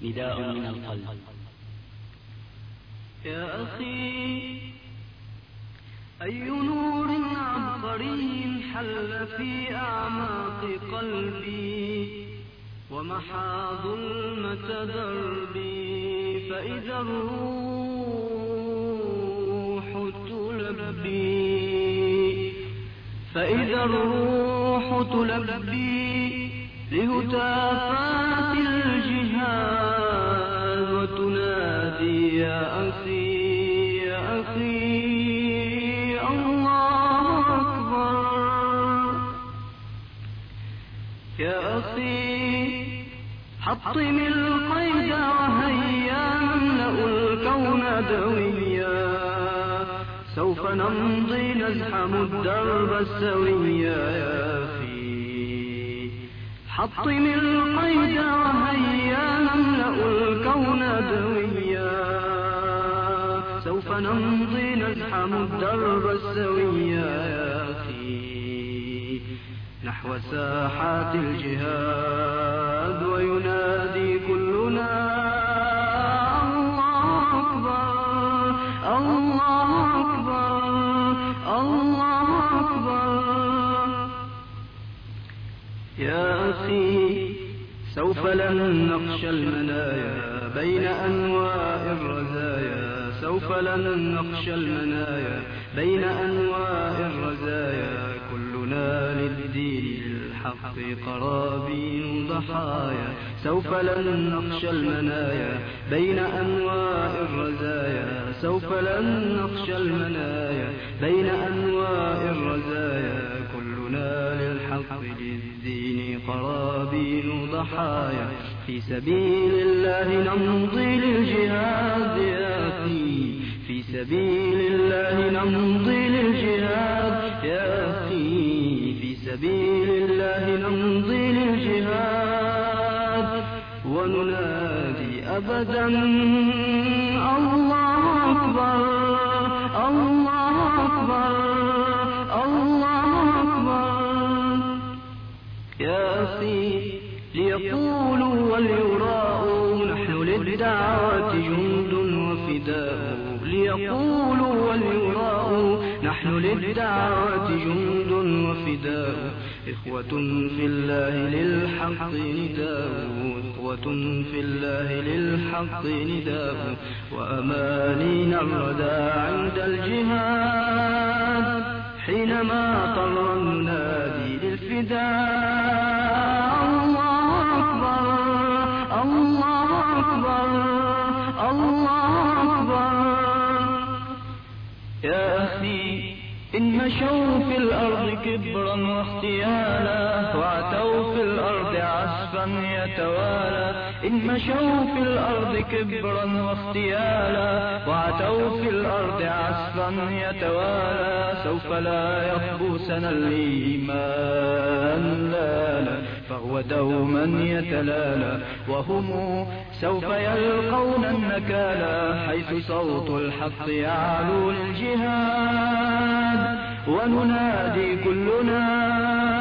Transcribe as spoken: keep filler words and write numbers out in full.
نداء من القلب. يا أخي أي نور عبقري حل في أعماق قلبي ومحى ظلمة دربي، فإذا الروح تلبي فإذا الروح تلبي لهتافات الجهاد وتنادي يا أخي يا أخي الله أكبر. يا أخي حطم القيد وهيا نملأ الكون دويا، سوف نمضي نزحم الدرب السويا. يا أخي حطم القيد وهيا نملأ الكون دويا، سوف نمضي نزحم الدرب السويا. يا أخي نحو ساحات الجهاد وينادي كلنا الله أكبر الله أكبر الله أكبر. يا أخي سوف لن نخشى المنايا بين أنواع الرزايا، سوف لن نخشى المنايا بين أنواع الرزايا، كلنا للدين الحق قرابين ضحايا، سوف لن نخشى المنايا بين أنواع الرزايا، سوف لن نخشى المنايا بين أنواع الرزايا، كلنا للحق للدين قرابين ضحايا، في سبيل الله نمضي للجهاد. يا أخي في سبيل الله نمضي للجهاد. يا أخي في سبيل الله نمضي للجهاد وننادي أبدا الله أكبر الله أكبر الله أكبر. يا أخي ليقولوا وليراءوا نحن للدعوة جند وفداء، ليقولوا وليراءوا نحن للدعوة جند وفداء، إخوة في الله للحق نداء، إخوة في الله للحق نداء، وأمانينا الردى عند الجهاد حينما طر النادي للفداء. الله أكبر الله أكبر الله أكبر. يا أخي إن مشوا في الأرض كبرا واختيالا وعتوا في الأرض عسفا يتوالى، إن مشوا في الأرض كبرا واختيالا وعتوا في الأرض عسفا يتوالى، سوف لا يخبوسنا الإيمان لا لا، فهو دوما يتلالى، وهم سوف يلقون النكالا، حيث صوت الحق يعلو للجهاد وننادي كلنا